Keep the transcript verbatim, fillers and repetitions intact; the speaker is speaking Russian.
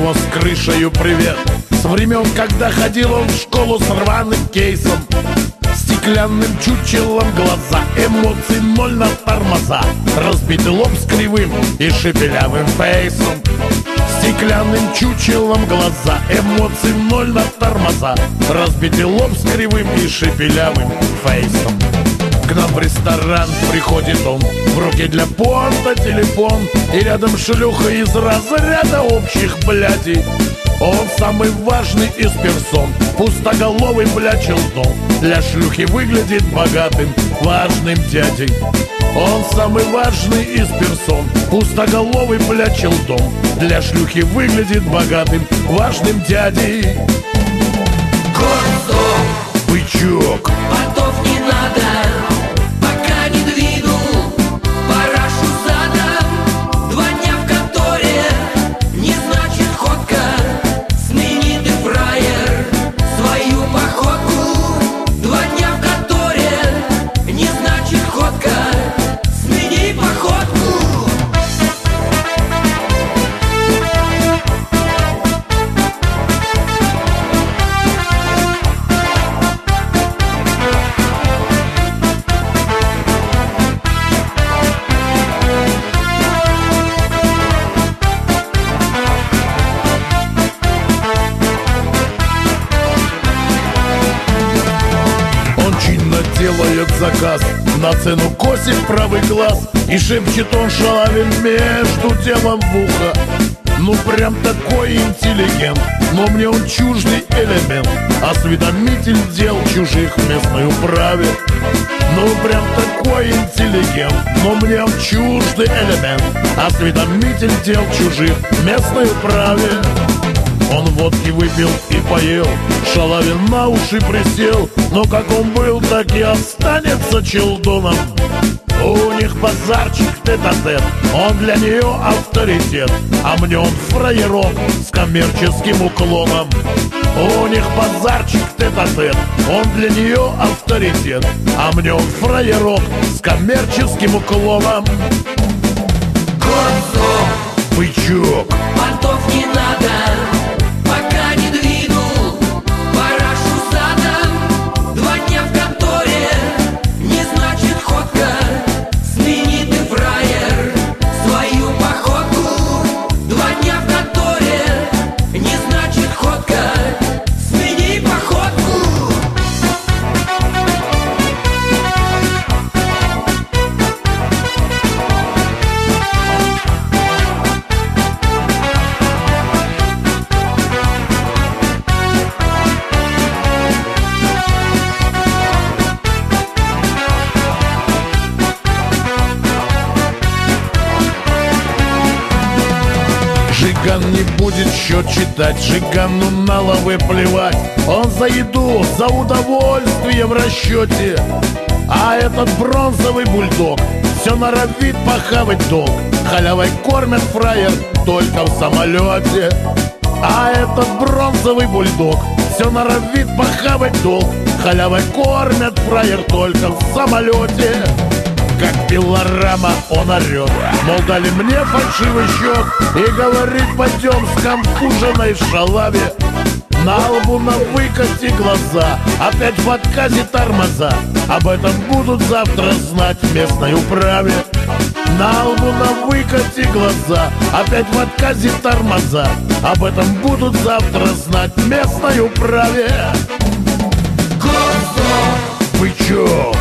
письмо с крышею привет. С времен, когда ходил он в школу с рваным кейсом, стеклянным чучелом глаза, эмоций ноль на тормоза, разбитый лоб с кривым и шепелявым фейсом. Стеклянным чучелом глаза, эмоций ноль на тормоза, разбитый лоб с кривым и шепелявым фейсом. К нам в ресторан приходит он, в руке для понта телефон, и рядом шлюха из разряда общих блядей. Он самый важный из персон, пустоголовый, бля, челдон, для шлюхи выглядит богатым, важным дядей. Он самый важный из персон, пустоголовый, бля, челдон, для шлюхи выглядит богатым, важным дядей. Гордо, бычок, понтов не надо, пока не двинул парашу задом. Два дня в конторе, не значит ходка, смени ты, фраер, свою походку. Два дня в конторе, не значит ходка, смени походку. делает заказ, на цену косит правый глаз, и шепчет он шалавин между делом в ухо. Ну прям такой интеллигент, но мне он чуждый элемент, осведомитель дел чужих в местной управе. Ну прям такой интеллигент, но мне он чуждый элемент, осведомитель дел чужих в местной управе. Он водки выпил и поел, шалавин на уши присел, но как он был, так и останется челдоном. У них базарчик тет-а-тет, он для нее авторитет, а мне он фраерок с коммерческим уклоном. У них базарчик тет-а-тет, он для нее авторитет, а мне он фраерок с коммерческим уклоном. Гордо, бычок, понтов не надо, пока не двинул парашу задом. Два дня в конторе, не значит ходка, смени ты, фраер, свою походку. Два дня в конторе, не значит ходка, смени походку. Жиган не будет счет читать, Жигану на лавы плевать. Он за еду, за удовольствие в расчете. А этот бронзовый бульдог все норовит похавать долг. Халявой кормят фраер только в самолете. А этот бронзовый бульдог все норовит похавать долг. Халявой кормят фраер только в самолете. Как пилорама он орет, мол, дали мне фальшивый счет, и говорит, пойдем с конфуженной в шалаве. На лбу на выкате глаза, опять в отказе тормоза. Об этом будут завтра знать в местной управе. На лбу на выкате глаза, опять в отказе тормоза. Об этом будут завтра знать в местной управе. Гордо, бычок,